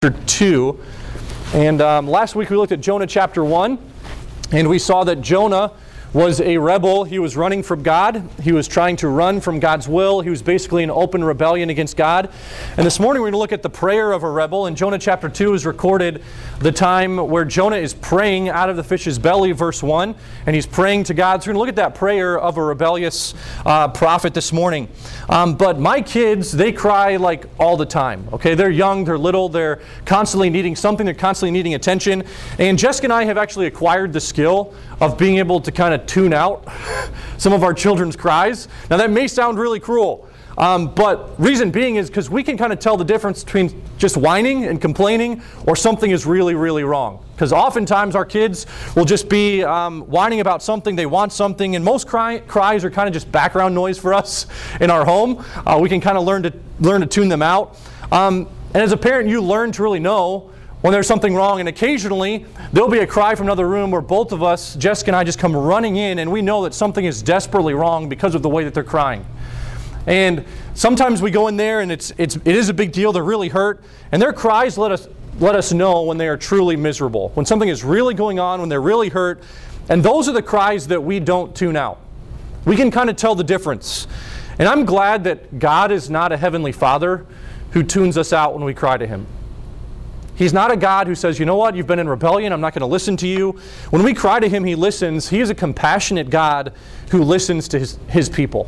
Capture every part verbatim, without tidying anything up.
two. And um, last week we looked at Jonah chapter one, and we saw that Jonah was a rebel. He was running from God. He was trying to run from God's will. He was basically in open rebellion against God. And this morning we're going to look at the prayer of a rebel. In Jonah chapter two is recorded the time where Jonah is praying out of the fish's belly, verse one. And he's praying to God. So we're going to look at that prayer of a rebellious uh, prophet this morning. Um, but my kids, they cry like all the time. Okay, they're young, they're little, they're constantly needing something, they're constantly needing attention. And Jessica and I have actually acquired the skill of being able to kind of tune out some of our children's cries. Now that may sound really cruel, um, but reason being is because we can kind of tell the difference between just whining and complaining or something is really, really wrong. Because oftentimes our kids will just be um, whining about something, they want something, and most cry, cries are kind of just background noise for us in our home. Uh, we can kind of learn to learn to tune them out. Um, and as a parent, you learn to really know when there's something wrong, and occasionally there'll be a cry from another room where both of us, Jessica and I, just come running in and we know that something is desperately wrong because of the way that they're crying. And sometimes we go in there and it's it's it is a big deal, they're really hurt, and their cries let us let us know when they are truly miserable, when something is really going on, when they're really hurt, and those are the cries that we don't tune out. We can kind of tell the difference. And I'm glad that God is not a heavenly Father who tunes us out when we cry to Him. He's not a God who says, you know what, you've been in rebellion, I'm not going to listen to you. When we cry to Him, He listens. He is a compassionate God who listens to His, his people.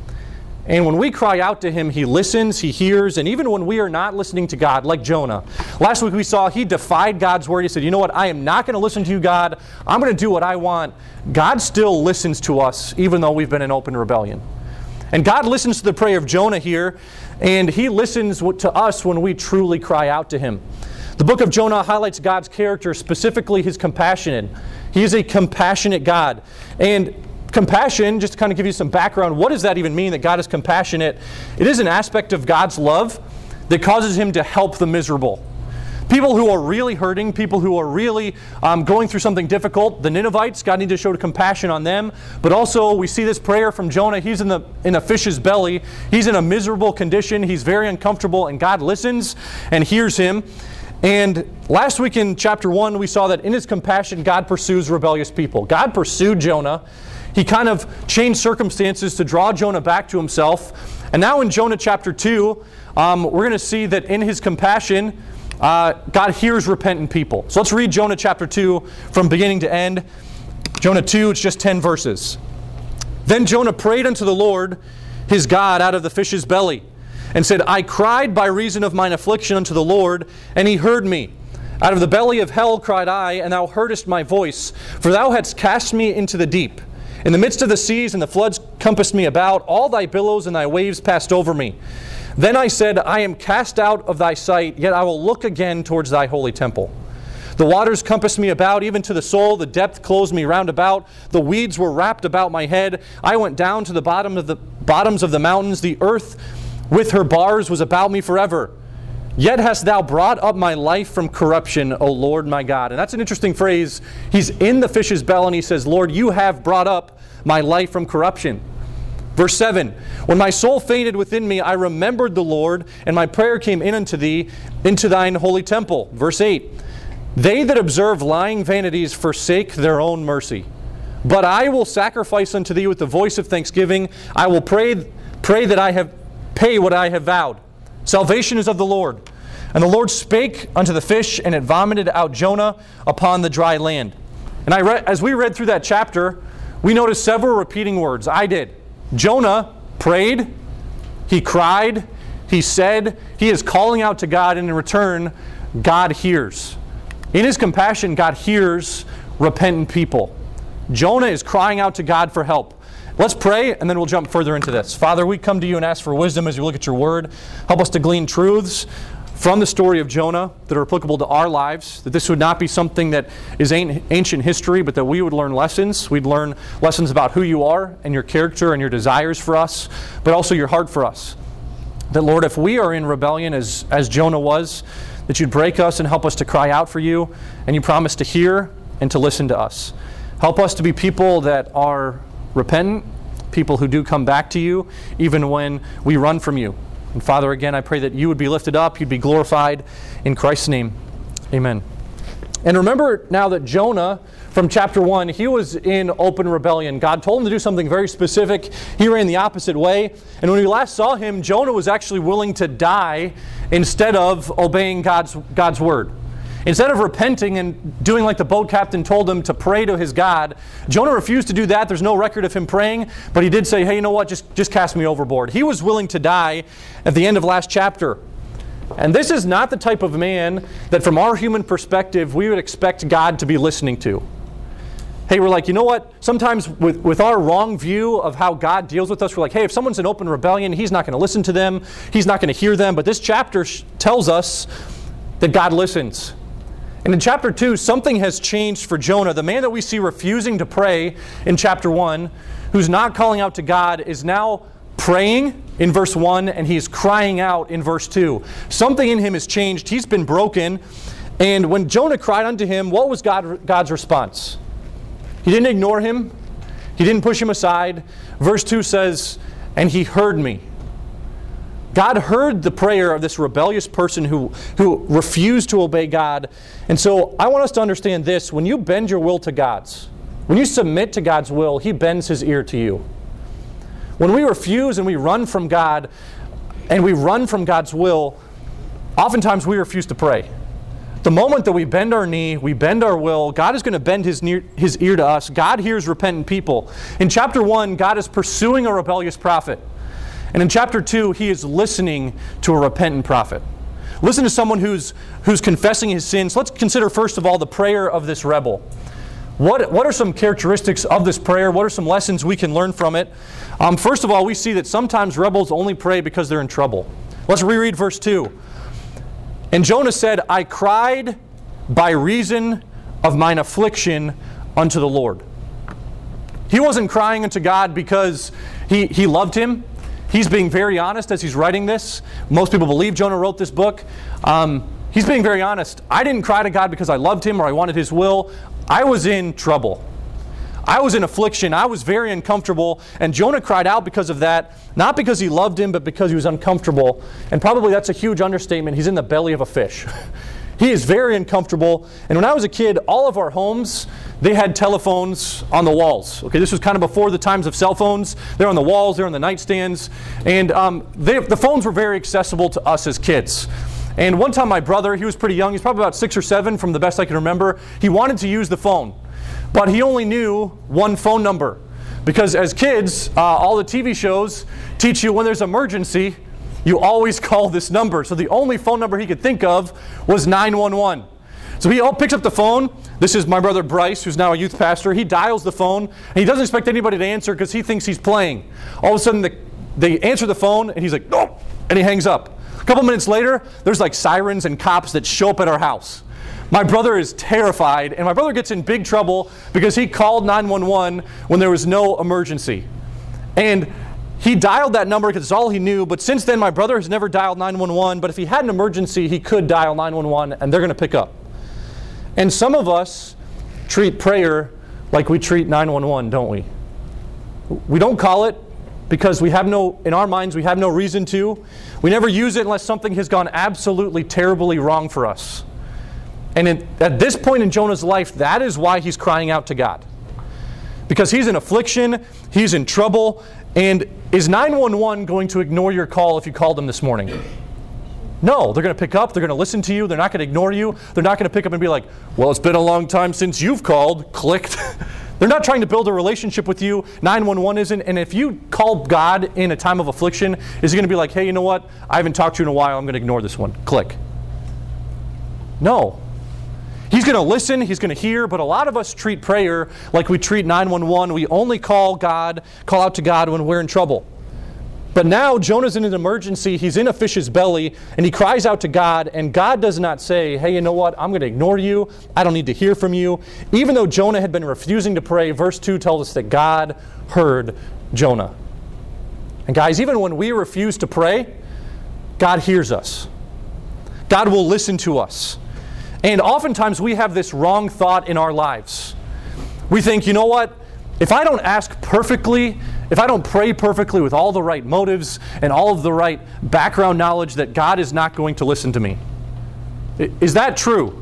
And when we cry out to Him, He listens, He hears, and even when we are not listening to God, like Jonah. Last week we saw he defied God's word. He said, you know what, I am not going to listen to you, God. I'm going to do what I want. God still listens to us, even though we've been in open rebellion. And God listens to the prayer of Jonah here, and He listens to us when we truly cry out to Him. The book of Jonah highlights God's character, specifically His compassion. He is a compassionate God. And compassion, just to kind of give you some background, what does that even mean, that God is compassionate? It is an aspect of God's love that causes Him to help the miserable. People who are really hurting, people who are really um, going through something difficult, the Ninevites, God needed to show compassion on them. But also, we see this prayer from Jonah. He's in the in a fish's belly. He's in a miserable condition. He's very uncomfortable, and God listens and hears him. And last week in chapter one, we saw that in His compassion, God pursues rebellious people. God pursued Jonah. He kind of changed circumstances to draw Jonah back to Himself. And now in Jonah chapter two, um, we're going to see that in His compassion, uh, God hears repentant people. So let's read Jonah chapter two from beginning to end. Jonah two, it's just ten verses. Then Jonah prayed unto the Lord his God out of the fish's belly, and said, I cried by reason of mine affliction unto the Lord, and He heard me. Out of the belly of hell cried I, and Thou heardest my voice. For Thou hadst cast me into the deep. In the midst of the seas, and the floods compassed me about. All Thy billows and Thy waves passed over me. Then I said, I am cast out of Thy sight, yet I will look again towards Thy holy temple. The waters compassed me about, even to the soul. The depth closed me round about. The weeds were wrapped about my head. I went down to the bottom of the bottoms of the mountains. The earth with her bars was about me forever. Yet hast Thou brought up my life from corruption, O Lord my God. And that's an interesting phrase. He's in the fish's belly and he says, Lord, You have brought up my life from corruption. Verse seven, when my soul fainted within me, I remembered the Lord, and my prayer came in unto Thee, into Thine holy temple. Verse eight, they that observe lying vanities forsake their own mercy. But I will sacrifice unto Thee with the voice of thanksgiving. I will pray, pray that I have pay what I have vowed. Salvation is of the Lord. And the Lord spake unto the fish, and it vomited out Jonah upon the dry land. And I read, as we read through that chapter, we noticed several repeating words. I did. Jonah prayed, he cried, he said, he is calling out to God, and in return, God hears. In His compassion, God hears repentant people. Jonah is crying out to God for help. Let's pray, and then we'll jump further into this. Father, we come to You and ask for wisdom as we look at Your Word. Help us to glean truths from the story of Jonah that are applicable to our lives, that this would not be something that is ancient history, but that we would learn lessons. We'd learn lessons about who You are and Your character and Your desires for us, but also Your heart for us. That, Lord, if we are in rebellion as, as Jonah was, that You'd break us and help us to cry out for You, and You promise to hear and to listen to us. Help us to be people that are repentant, people who do come back to You, even when we run from You. And Father, again, I pray that you would be lifted up, you'd be glorified. In Christ's name, amen. And remember now that Jonah, from chapter one, he was in open rebellion. God told him to do something very specific. He ran the opposite way. And when we last saw him, Jonah was actually willing to die instead of obeying God's, God's word. Instead of repenting and doing like the boat captain told him to pray to his God, Jonah refused to do that. There's no record of him praying, but he did say, hey, you know what, just, just cast me overboard. He was willing to die at the end of last chapter. And this is not the type of man that from our human perspective we would expect God to be listening to. Hey, we're like, you know what? Sometimes with, with our wrong view of how God deals with us, we're like, hey, if someone's in open rebellion, he's not going to listen to them. He's not going to hear them. But this chapter sh- tells us that God listens. And in chapter two, something has changed for Jonah. The man that we see refusing to pray in chapter one, who's not calling out to God, is now praying in verse one, and he's crying out in verse two. Something in him has changed. He's been broken. And when Jonah cried unto him, what was God, God's response? He didn't ignore him. He didn't push him aside. Verse two says, and he heard me. God heard the prayer of this rebellious person who, who refused to obey God. And so I want us to understand this. When you bend your will to God's, when you submit to God's will, He bends His ear to you. When we refuse and we run from God, and we run from God's will, oftentimes we refuse to pray. The moment that we bend our knee, we bend our will, God is going to bend his, near, his ear to us. God hears repentant people. In chapter one, God is pursuing a rebellious prophet. And in chapter two, He is listening to a repentant prophet. Listen to someone who's, who's confessing his sins. Let's consider first of all the prayer of this rebel. What, what are some characteristics of this prayer? What are some lessons we can learn from it? Um, first of all, we see that sometimes rebels only pray because they're in trouble. Let's reread verse two. And Jonah said, I cried by reason of mine affliction unto the Lord. He wasn't crying unto God because he, he loved Him. He's being very honest as he's writing this. Most people believe Jonah wrote this book. Um, he's being very honest. I didn't cry to God because I loved Him or I wanted His will. I was in trouble. I was in affliction. I was very uncomfortable. And Jonah cried out because of that, not because he loved Him, but because he was uncomfortable. And probably that's a huge understatement. He's in the belly of a fish. He is very uncomfortable. And when I was a kid, all of our homes, they had telephones on the walls. Okay, this was kind of before the times of cell phones. They're on the walls, they're on the nightstands. And um, they, the phones were very accessible to us as kids. And one time my brother, he was pretty young, he's probably about six or seven from the best I can remember, he wanted to use the phone. But he only knew one phone number. Because as kids, uh, all the T V shows teach you when there's an emergency, you always call this number. So the only phone number he could think of was nine one one. So he picks up the phone. This is my brother Bryce, who's now a youth pastor. He dials the phone, and he doesn't expect anybody to answer because he thinks he's playing. All of a sudden, the, they answer the phone, and he's like, nope, and he hangs up. A couple minutes later, there's like sirens and cops that show up at our house. My brother is terrified, and my brother gets in big trouble because he called nine one one when there was no emergency. And he dialed that number because it's all he knew, but since then my brother has never dialed nine one one, but if he had an emergency, he could dial nine one one, and they're going to pick up. And some of us treat prayer like we treat nine one one, don't we? We don't call it because we have no, in our minds, we have no reason to. We never use it unless something has gone absolutely terribly wrong for us. And in, at this point in Jonah's life, that is why he's crying out to God. Because he's in affliction, he's in trouble, and is nine one one going to ignore your call if you called them this morning? No, they're going to pick up, they're going to listen to you, they're not going to ignore you, they're not going to pick up and be like, well, it's been a long time since you've called, clicked. They're not trying to build a relationship with you, nine one one isn't, and if you call God in a time of affliction, is he going to be like, hey, you know what, I haven't talked to you in a while, I'm going to ignore this one, click. No. He's going to listen, he's going to hear, but a lot of us treat prayer like we treat nine one one. We only call God, call out to God when we're in trouble. But now Jonah's in an emergency, he's in a fish's belly, and he cries out to God, and God does not say, hey, you know what, I'm going to ignore you, I don't need to hear from you. Even though Jonah had been refusing to pray, verse two tells us that God heard Jonah. And guys, even when we refuse to pray, God hears us. God will listen to us. And oftentimes we have this wrong thought in our lives. We think, you know what, if I don't ask perfectly, if I don't pray perfectly with all the right motives and all of the right background knowledge, that God is not going to listen to me. Is that true?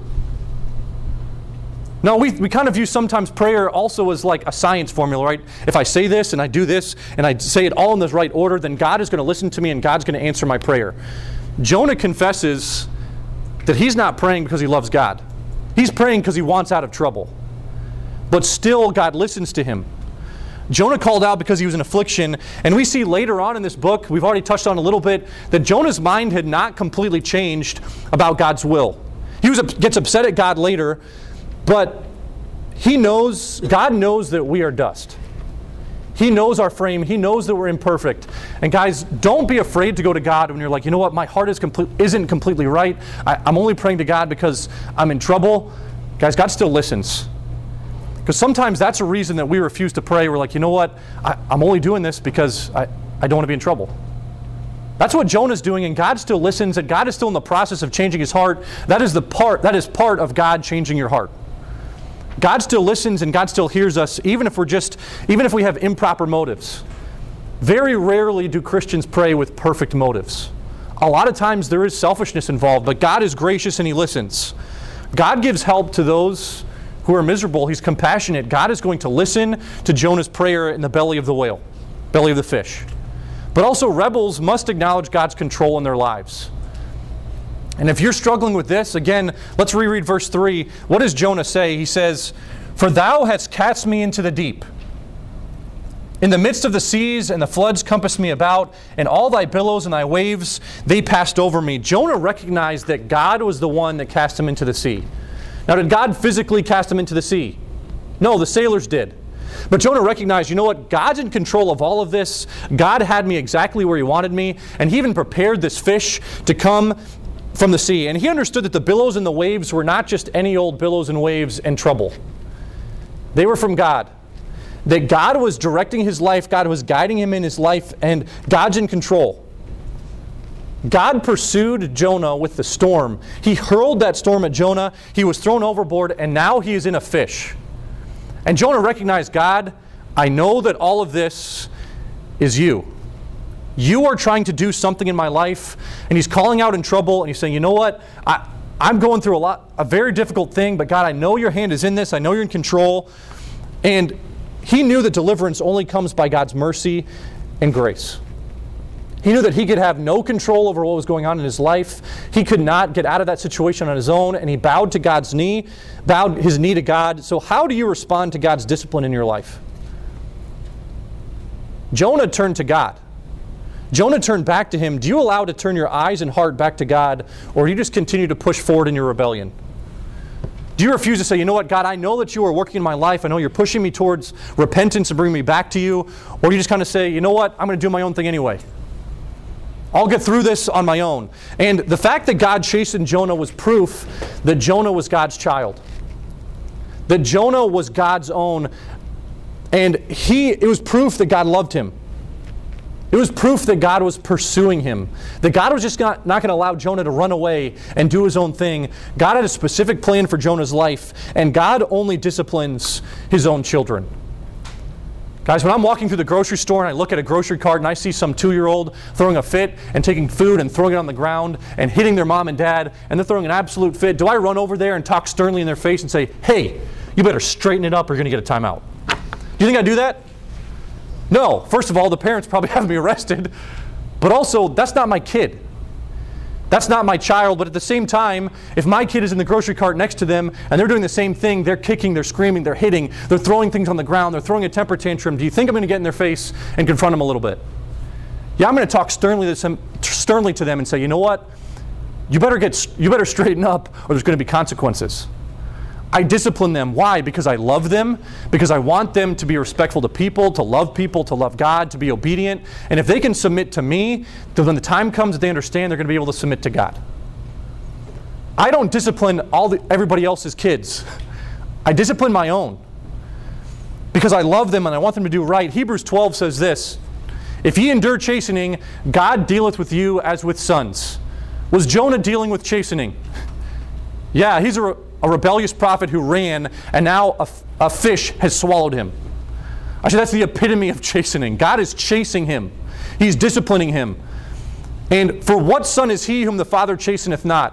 No, we, we kind of view sometimes prayer also as like a science formula, right? If I say this and I do this and I say it all in the right order, then God is going to listen to me and God's going to answer my prayer. Jonah confesses that he's not praying because he loves God. He's praying because he wants out of trouble. But still, God listens to him. Jonah called out because he was in affliction, and we see later on in this book, we've already touched on a little bit, that Jonah's mind had not completely changed about God's will. He was, gets upset at God later, but he knows, God knows that we are dust. He knows our frame. He knows that we're imperfect. And guys, don't be afraid to go to God when you're like, you know what, my heart is complete, isn't completely right. I, I'm only praying to God because I'm in trouble. Guys, God still listens. Because sometimes that's a reason that we refuse to pray. We're like, you know what, I, I'm only doing this because I, I don't want to be in trouble. That's what Jonah's doing, and God still listens, and God is still in the process of changing his heart. That is the part, that is part of God changing your heart. God still listens and God still hears us, even if we're just, even if we have improper motives. Very rarely do Christians pray with perfect motives. A lot of times there is selfishness involved, but God is gracious and He listens. God gives help to those who are miserable. He's compassionate. God is going to listen to Jonah's prayer in the belly of the whale, belly of the fish. But also rebels must acknowledge God's control in their lives. And if you're struggling with this, again, let's reread verse three. What does Jonah say? He says, "For thou hast cast me into the deep. In the midst of the seas, and the floods compassed me about, and all thy billows and thy waves, they passed over me." Jonah recognized that God was the one that cast him into the sea. Now, did God physically cast him into the sea? No, the sailors did. But Jonah recognized, you know what? God's in control of all of this. God had me exactly where He wanted me, and He even prepared this fish to come from the sea. And he understood that the billows and the waves were not just any old billows and waves and trouble. They were from God. That God was directing his life, God was guiding him in his life, and God's in control. God pursued Jonah with the storm. He hurled that storm at Jonah. He was thrown overboard, and now he is in a fish. And Jonah recognized, God, I know that all of this is you. You are trying to do something in my life, and he's calling out in trouble, and he's saying, you know what, I, I'm going through a lot, a very difficult thing, but God, I know your hand is in this. I know you're in control. And he knew that deliverance only comes by God's mercy and grace. He knew that he could have no control over what was going on in his life. He could not get out of that situation on his own, and he bowed to God's knee, bowed his knee to God. So how do you respond to God's discipline in your life? Jonah turned to God. Jonah turned back to him. Do you allow to turn your eyes and heart back to God, or do you just continue to push forward in your rebellion? Do you refuse to say, you know what, God, I know that you are working in my life. I know you're pushing me towards repentance and bringing me back to you. Or you just kind of say, you know what, I'm going to do my own thing anyway. I'll get through this on my own. And the fact that God chastened Jonah was proof that Jonah was God's child. That Jonah was God's own. And he, it was proof that God loved him. It was proof that God was pursuing him. That God was just not, not going to allow Jonah to run away and do his own thing. God had a specific plan for Jonah's life, and God only disciplines his own children. Guys, when I'm walking through the grocery store and I look at a grocery cart and I see some two-year-old throwing a fit and taking food and throwing it on the ground and hitting their mom and dad, and they're throwing an absolute fit, do I run over there and talk sternly in their face and say, hey, you better straighten it up or you're going to get a timeout? Do you think I do that? No. First of all, the parents probably have me arrested. But also, that's not my kid. That's not my child. But at the same time, if my kid is in the grocery cart next to them and they're doing the same thing, they're kicking, they're screaming, they're hitting, they're throwing things on the ground, they're throwing a temper tantrum, do you think I'm going to get in their face and confront them a little bit? Yeah, I'm going to talk sternly to them, sternly to them and say, you know what? You better get, you better straighten up or there's going to be consequences. I discipline them. Why? Because I love them, because I want them to be respectful to people, to love people, to love God, to be obedient. And if they can submit to me, then when the time comes that they understand, they're going to be able to submit to God. I don't discipline all the, everybody else's kids. I discipline my own because I love them and I want them to do right. Hebrews twelve says this, if ye endure chastening, God dealeth with you as with sons. Was Jonah dealing with chastening? Yeah, he's a... a rebellious prophet who ran, and now a, a fish has swallowed him. Actually, that's the epitome of chastening. God is chasing him. He's disciplining him. And for what son is he whom the Father chasteneth not?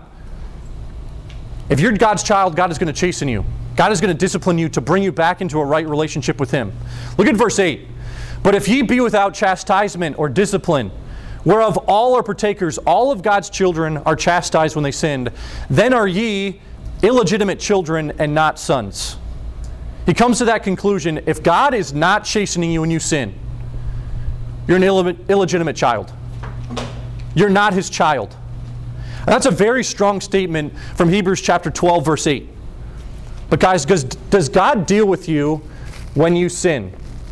If you're God's child, God is going to chasten you. God is going to discipline you to bring you back into a right relationship with him. Look at verse eight. But if ye be without chastisement or discipline, whereof all are partakers, all of God's children are chastised when they sinned, then are ye illegitimate children and not sons. He comes to that conclusion. If God is not chastening you when you sin, you're an Ill- illegitimate child. You're not his child. And that's a very strong statement from Hebrews chapter twelve, verse eight. But guys, does, does God deal with you when you sin?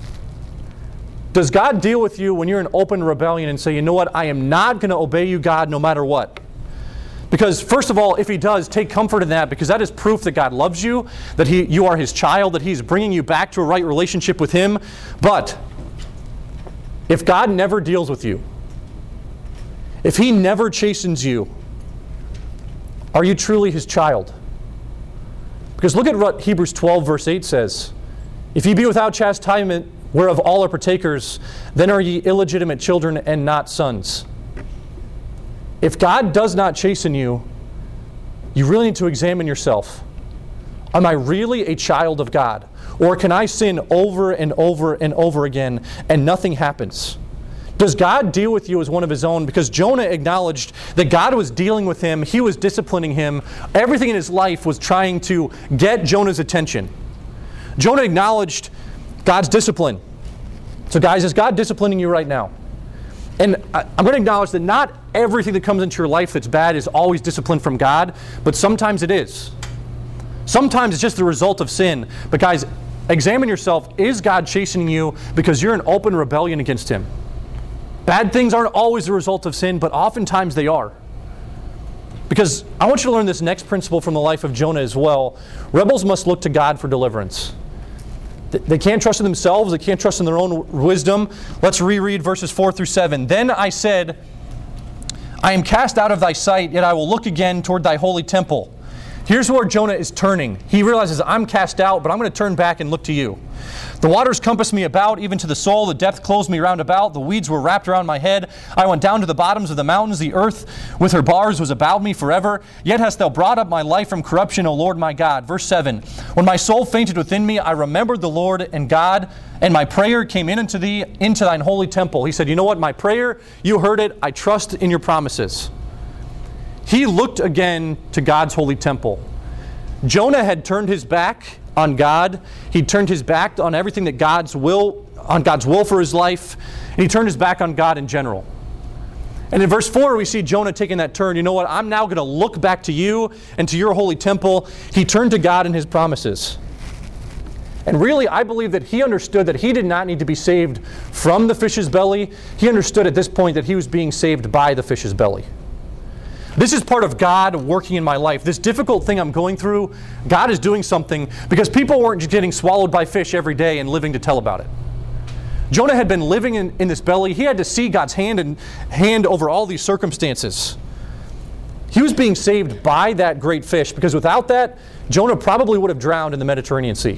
Does God deal with you when you're in open rebellion and say, you know what, I am not going to obey you, God, no matter what? Because first of all, if he does, take comfort in that, because that is proof that God loves you, that he, you are his child, that he's bringing you back to a right relationship with him. But if God never deals with you, if he never chastens you, are you truly his child? Because look at what Hebrews twelve verse eight says. If ye be without chastisement, whereof all are partakers, then are ye illegitimate children and not sons. If God does not chasten you, you really need to examine yourself. Am I really a child of God? Or can I sin over and over and over again and nothing happens? Does God deal with you as one of his own? Because Jonah acknowledged that God was dealing with him. He was disciplining him. Everything in his life was trying to get Jonah's attention. Jonah acknowledged God's discipline. So guys, is God disciplining you right now? And I'm going to acknowledge that not everything that comes into your life that's bad is always discipline from God, but sometimes it is. Sometimes it's just the result of sin. But guys, examine yourself. Is God chastening you because you're in open rebellion against him? Bad things aren't always the result of sin, but oftentimes they are. Because I want you to learn this next principle from the life of Jonah as well. Rebels must look to God for deliverance. They can't trust in themselves. They can't trust in their own wisdom. Let's reread verses four through seven. Then I said, I am cast out of thy sight, yet I will look again toward thy holy temple. Here's where Jonah is turning. He realizes, I'm cast out, but I'm going to turn back and look to you. The waters compassed me about, even to the soul. The depth closed me round about. The weeds were wrapped around my head. I went down to the bottoms of the mountains. The earth with her bars was about me forever. Yet hast thou brought up my life from corruption, O Lord my God. Verse seven. When my soul fainted within me, I remembered the Lord and God, and my prayer came in unto thee, into thine holy temple. He said, you know what? My prayer, you heard it. I trust in your promises. He looked again to God's holy temple. Jonah had turned his back on God. He turned his back on everything that God's will, on God's will for his life, and he turned his back on God in general. And in verse four, we see Jonah taking that turn. You know what? I'm now going to look back to you and to your holy temple. He turned to God and his promises. And really, I believe that he understood that he did not need to be saved from the fish's belly. He understood at this point that he was being saved by the fish's belly. This is part of God working in my life. This difficult thing I'm going through, God is doing something, because people weren't just getting swallowed by fish every day and living to tell about it. Jonah had been living in, in this belly. He had to see God's hand and hand over all these circumstances. He was being saved by that great fish, because without that, Jonah probably would have drowned in the Mediterranean Sea.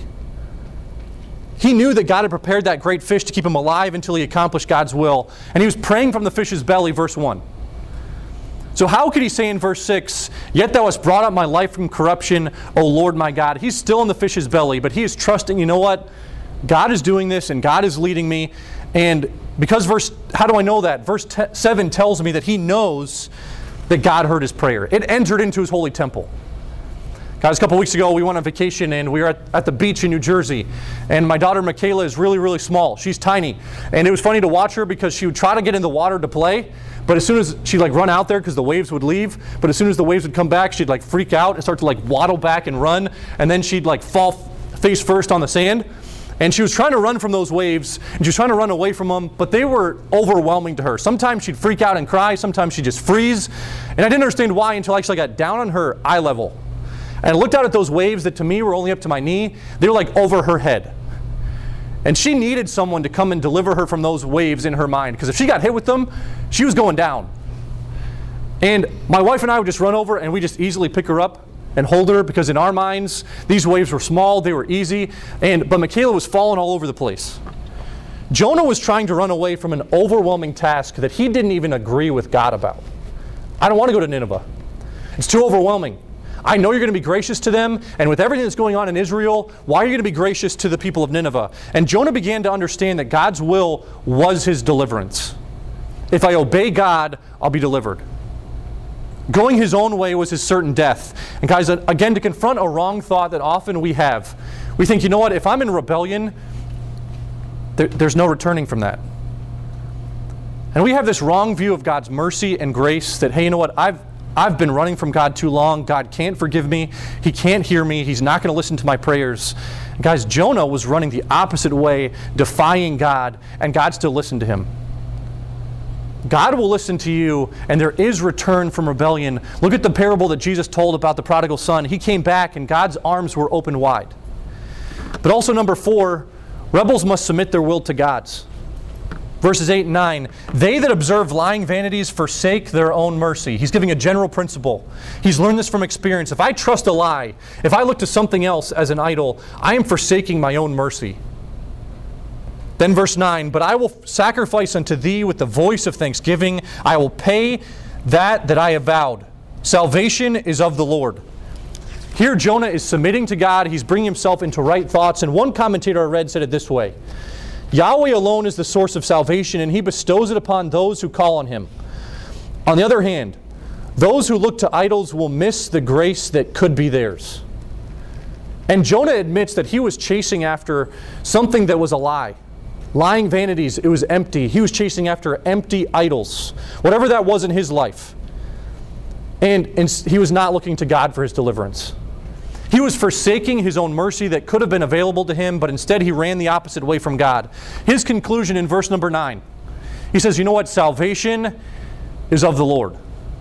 He knew that God had prepared that great fish to keep him alive until he accomplished God's will. And he was praying from the fish's belly, verse one. So how could he say in verse six, yet thou hast brought up my life from corruption, O Lord my God? He's still in the fish's belly, but he is trusting, you know what? God is doing this and God is leading me. And because verse, how do I know that? Verse seven tells me that he knows that God heard his prayer. It entered into his holy temple. Guys, a couple weeks ago we went on vacation and we were at, at the beach in New Jersey. And my daughter Michaela is really, really small. She's tiny. And it was funny to watch her because she would try to get in the water to play. But as soon as she'd like run out there because the waves would leave, but as soon as the waves would come back, she'd like freak out and start to like waddle back and run, and then she'd like fall face first on the sand. And she was trying to run from those waves, and she was trying to run away from them, but they were overwhelming to her. Sometimes she'd freak out and cry, sometimes she'd just freeze. And I didn't understand why until I actually got down on her eye level. And I looked out at those waves that to me were only up to my knee. They were like over her head. And she needed someone to come and deliver her from those waves in her mind. Because if she got hit with them, she was going down. And my wife and I would just run over and we just easily pick her up and hold her, because in our minds, these waves were small, they were easy. And but Michaela was falling all over the place. Jonah was trying to run away from an overwhelming task that he didn't even agree with God about. I don't want to go to Nineveh. It's too overwhelming. I know you're going to be gracious to them, and with everything that's going on in Israel, why are you going to be gracious to the people of Nineveh? And Jonah began to understand that God's will was his deliverance. If I obey God, I'll be delivered. Going his own way was his certain death. And guys, again, to confront a wrong thought that often we have, we think, you know what, if I'm in rebellion, there, there's no returning from that. And we have this wrong view of God's mercy and grace that, hey, you know what, I've I've been running from God too long. God can't forgive me. He can't hear me. He's not going to listen to my prayers. And guys, Jonah was running the opposite way, defying God, and God still listened to him. God will listen to you, and there is return from rebellion. Look at the parable that Jesus told about the prodigal son. He came back, and God's arms were open wide. But also, number four, rebels must submit their will to God's. Verses eight and nine, they that observe lying vanities forsake their own mercy. He's giving a general principle. He's learned this from experience. If I trust a lie, if I look to something else as an idol, I am forsaking my own mercy. Then verse nine, but I will sacrifice unto thee with the voice of thanksgiving. I will pay that that I have vowed. Salvation is of the Lord. Here Jonah is submitting to God. He's bringing himself into right thoughts. And one commentator I read said it this way, Yahweh alone is the source of salvation, and He bestows it upon those who call on Him. On the other hand, those who look to idols will miss the grace that could be theirs. And Jonah admits that he was chasing after something that was a lie. Lying vanities, it was empty. He was chasing after empty idols, whatever that was in his life. And, and he was not looking to God for his deliverance. He was forsaking his own mercy that could have been available to him, but instead he ran the opposite way from God. His conclusion in verse number nine, he says, you know what? Salvation is of the Lord.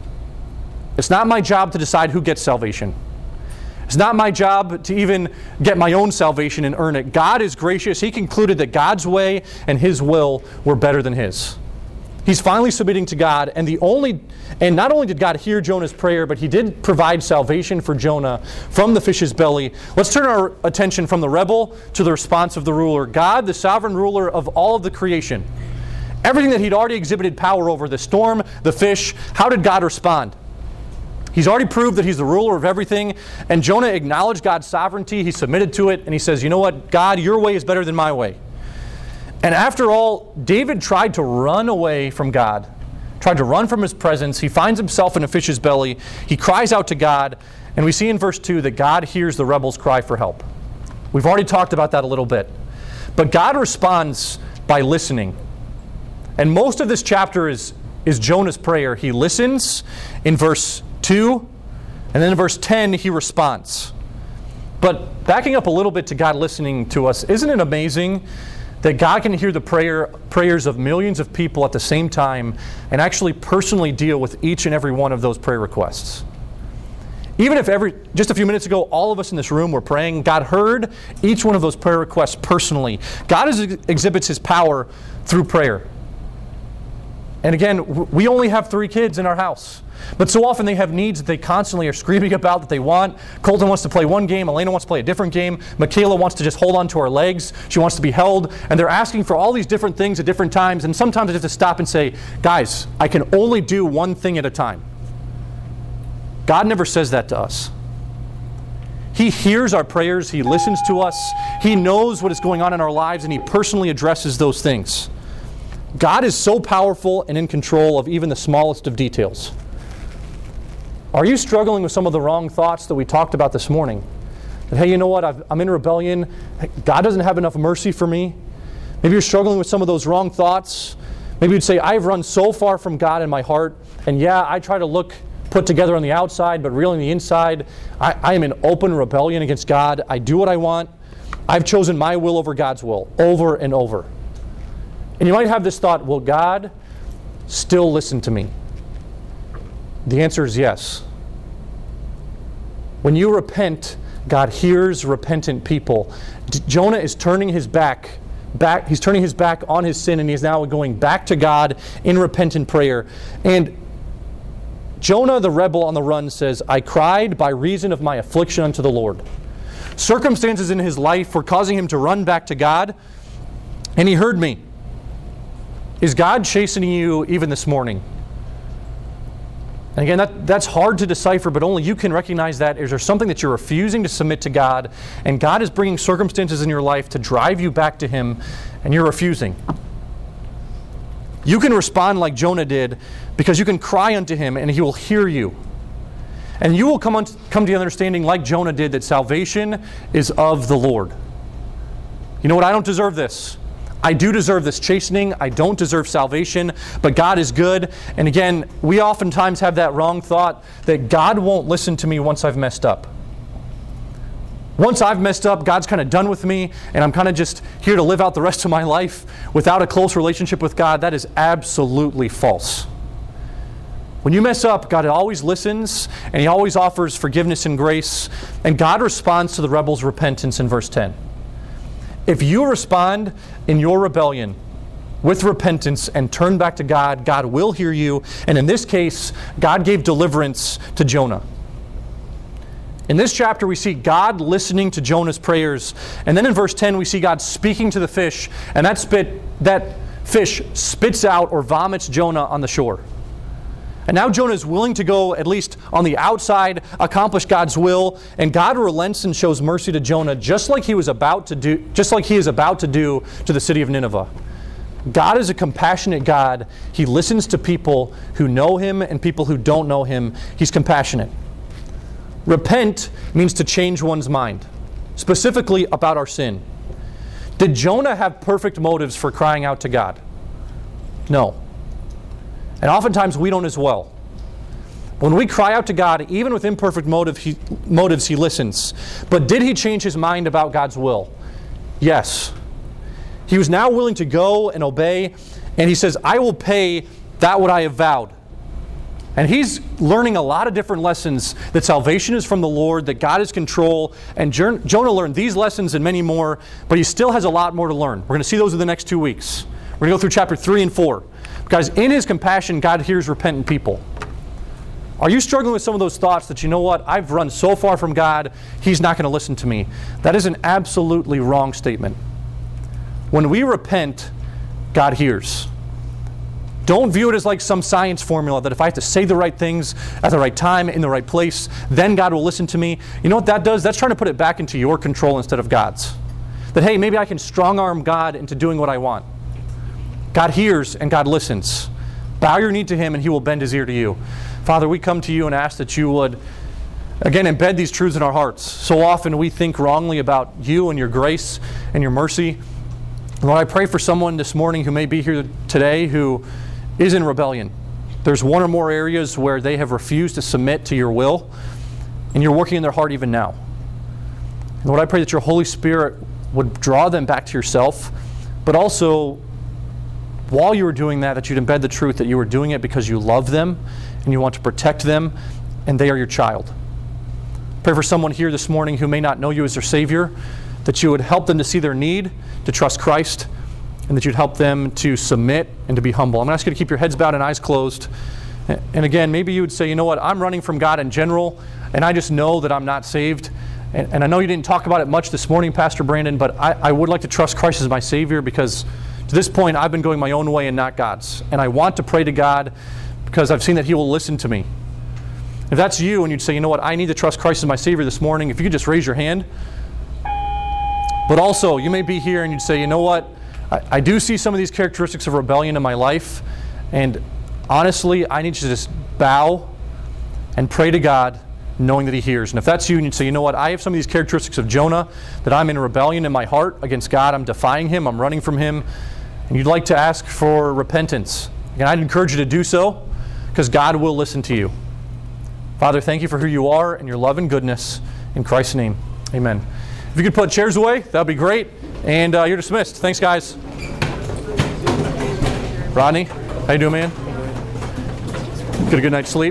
It's not my job to decide who gets salvation. It's not my job to even get my own salvation and earn it. God is gracious. He concluded that God's way and His will were better than his. He's finally submitting to God, and the only, and not only did God hear Jonah's prayer, but He did provide salvation for Jonah from the fish's belly. Let's turn our attention from the rebel to the response of the ruler. God, the sovereign ruler of all of the creation. Everything that He'd already exhibited power over, the storm, the fish, how did God respond? He's already proved that He's the ruler of everything, and Jonah acknowledged God's sovereignty. He submitted to it, and he says, you know what, God, your way is better than my way. And after all, David tried to run away from God, tried to run from His presence. He finds himself in a fish's belly. He cries out to God, and we see in verse two that God hears the rebel's cry for help. We've already talked about that a little bit. But God responds by listening. And most of this chapter is, is Jonah's prayer. He listens in verse two, and then in verse ten he responds. But backing up a little bit to God listening to us, isn't it amazing that God can hear the prayer prayers of millions of people at the same time and actually personally deal with each and every one of those prayer requests? Even if every just a few minutes ago all of us in this room were praying, God heard each one of those prayer requests personally. God is, exhibits His power through prayer. And again, we only have three kids in our house. But so often they have needs that they constantly are screaming about that they want. Colton wants to play one game. Elena wants to play a different game. Michaela wants to just hold on to our legs. She wants to be held. And they're asking for all these different things at different times. And sometimes I have to stop and say, guys, I can only do one thing at a time. God never says that to us. He hears our prayers. He listens to us. He knows what is going on in our lives, and He personally addresses those things. God is so powerful and in control of even the smallest of details. Are you struggling with some of the wrong thoughts that we talked about this morning? That, hey, you know what, I've, I'm in rebellion. God doesn't have enough mercy for me. Maybe you're struggling with some of those wrong thoughts. Maybe you'd say, I've run so far from God in my heart. And yeah, I try to look put together on the outside, but really on the inside, I, I am in open rebellion against God. I do what I want. I've chosen my will over God's will, over and over. And you might have this thought, will God still listen to me? The answer is yes. When you repent, God hears repentant people. D- Jonah is turning his back, back, he's turning his back on his sin, and he is now going back to God in repentant prayer. And Jonah, the rebel on the run, says, I cried by reason of my affliction unto the Lord. Circumstances in his life were causing him to run back to God, and He heard me. Is God chastening you even this morning? And again, that, that's hard to decipher, but only you can recognize that. Is there something that you're refusing to submit to God, and God is bringing circumstances in your life to drive you back to Him, and you're refusing? You can respond like Jonah did, because you can cry unto Him, and He will hear you. And you will come, on, come to the understanding, like Jonah did, that salvation is of the Lord. You know what? I don't deserve this. I do deserve this chastening. I don't deserve salvation, but God is good. And again, we oftentimes have that wrong thought that God won't listen to me once I've messed up. Once I've messed up, God's kind of done with me, and I'm kind of just here to live out the rest of my life without a close relationship with God. That is absolutely false. When you mess up, God always listens, and He always offers forgiveness and grace, and God responds to the rebel's repentance in verse ten. If you respond in your rebellion with repentance and turn back to God, God will hear you. And in this case, God gave deliverance to Jonah. In this chapter, we see God listening to Jonah's prayers. And then in verse ten, we see God speaking to the fish. And that, spit, that fish spits out or vomits Jonah on the shore. And now Jonah is willing to go, at least on the outside, accomplish God's will, and God relents and shows mercy to Jonah, just like he was about to do, just like he is about to do to the city of Nineveh. God is a compassionate God. He listens to people who know Him and people who don't know Him. He's compassionate. Repent means to change one's mind, specifically about our sin. Did Jonah have perfect motives for crying out to God? No. And oftentimes we don't as well. When we cry out to God, even with imperfect motive, he, motives, He listens. But did He change His mind about God's will? Yes. He was now willing to go and obey, and He says, I will pay that what I have vowed. And he's learning a lot of different lessons, that salvation is from the Lord, that God is control, and Jonah learned these lessons and many more, but he still has a lot more to learn. We're going to see those in the next two weeks. We're going to go through chapter three and four. Because in His compassion, God hears repentant people. Are you struggling with some of those thoughts that, you know what, I've run so far from God, He's not going to listen to me? That is an absolutely wrong statement. When we repent, God hears. Don't view it as like some science formula that if I have to say the right things at the right time, in the right place, then God will listen to me. You know what that does? That's trying to put it back into your control instead of God's. That, hey, maybe I can strong-arm God into doing what I want. God hears and God listens. Bow your knee to Him and He will bend His ear to you. Father, we come to You and ask that You would, again, embed these truths in our hearts. So often we think wrongly about You and Your grace and Your mercy. Lord, I pray for someone this morning who may be here today who is in rebellion. There's one or more areas where they have refused to submit to Your will, and You're working in their heart even now. And Lord, I pray that Your Holy Spirit would draw them back to Yourself, but also, while You were doing that, that You'd embed the truth that You were doing it because You love them and You want to protect them, and they are Your child. Pray for someone here this morning who may not know You as their Savior, that You would help them to see their need, to trust Christ, and that You'd help them to submit and to be humble. I'm going to ask you to keep your heads bowed and eyes closed. And again, maybe you would say, you know what, I'm running from God in general, and I just know that I'm not saved. And, and I know you didn't talk about it much this morning, Pastor Brandon, but I, I would like to trust Christ as my Savior, because to this point, I've been going my own way and not God's. And I want to pray to God because I've seen that He will listen to me. If that's you and you'd say, you know what, I need to trust Christ as my Savior this morning, if you could just raise your hand. But also, you may be here and you'd say, you know what, I, I do see some of these characteristics of rebellion in my life, and honestly, I need you to just bow and pray to God, knowing that He hears. And if that's you and you'd say, you know what, I have some of these characteristics of Jonah, that I'm in rebellion in my heart against God, I'm defying Him, I'm running from Him, and you'd like to ask for repentance, again, I'd encourage you to do so, because God will listen to you. Father, thank You for who You are and Your love and goodness. In Christ's name, amen. If you could put chairs away, that would be great. And uh, you're dismissed. Thanks, guys. Rodney, how you doing, man? Get a good night's sleep?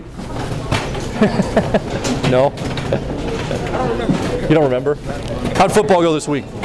No? You don't remember? How'd football go this week?